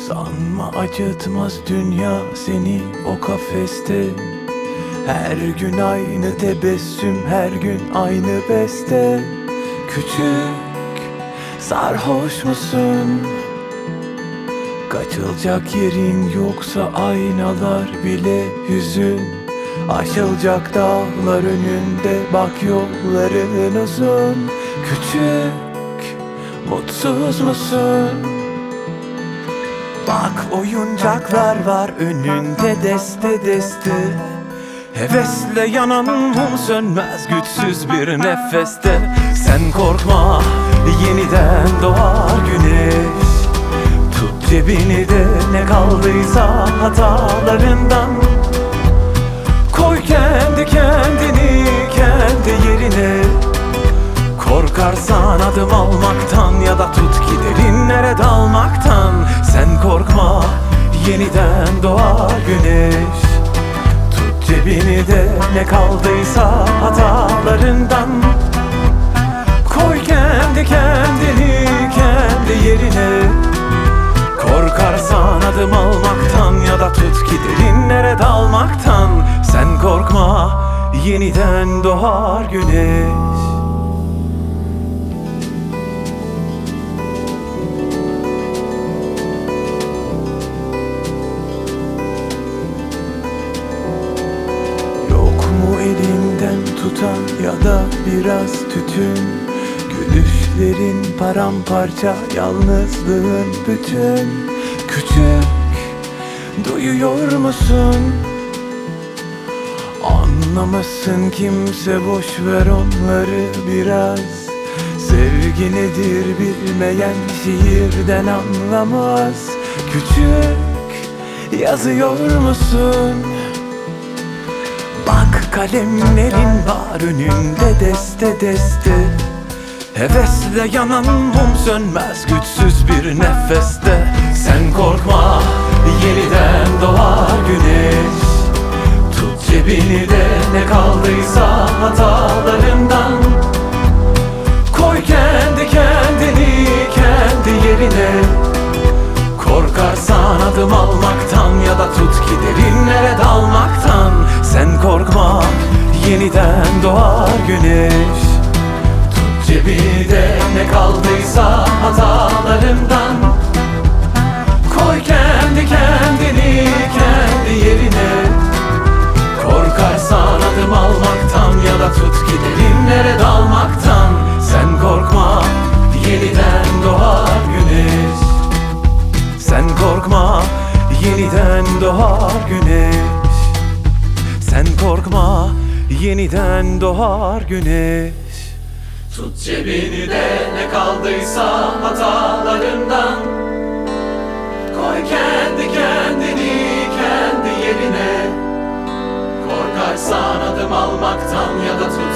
Sanma acıtmaz dünya seni o kafeste. Her gün aynı tebessüm, her gün aynı beste. Küçük, sarhoş musun? Kaçılacak yerin yoksa aynalar bile hüzün. Aşılacak dağlar önünde, bak yolların uzun. Küçük, mutsuz musun? Bak oyuncaklar var önünde deste deste. Hevesle yanan mum sönmez güçsüz bir nefeste. Sen korkma, yeniden doğar güneş. Tut cebini de ne kaldıysa hatalarından. Koy kendi kendini kendi yerine. Korkarsan adım almaktan ya da tut ki derinlere dalmaktan. Sen korkma, yeniden doğar güneş. Tut cebini de ne kaldıysa hatalarından. Koy kendi kendini kendi yerine. Korkarsan adım almaktan ya da tut ki derinlere dalmaktan. Sen korkma, yeniden doğar güneş. Elinden tutan ya da biraz tütün. Gülüşlerin paramparça, yalnızlığın bütün. Küçük, duyuyor musun? Anlamasın kimse, boş ver onları biraz. Sevgi nedir bilmeyen şiirden anlamaz. Küçük, yazıyor musun? Bak kalemlerin var önünde deste deste. Hevesle yanan mum sönmez güçsüz bir nefeste. Sen korkma, yeniden doğar güneş. Tut cebini de ne kaldıysa hatalarından. Koy kendi kendini kendi yerine. Korkarsan adım almaktan ya da tut ki derinlere dalmaktan. Sen korkma, yeniden doğar güneş. Tut cebini de ne kaldıysa hatalarından. Koy kendi kendini kendi yerine. Korkarsan adım almaktan ya da tut ki derinlere dalmaktan. Sen korkma, yeniden doğar güneş. Sen korkma, yeniden doğar güneş. Sen korkma, yeniden doğar güneş. Tut cebini de ne kaldıysa hatalarından. Koy kendi kendini kendi yerine. Korkarsan adım almaktan ya da tut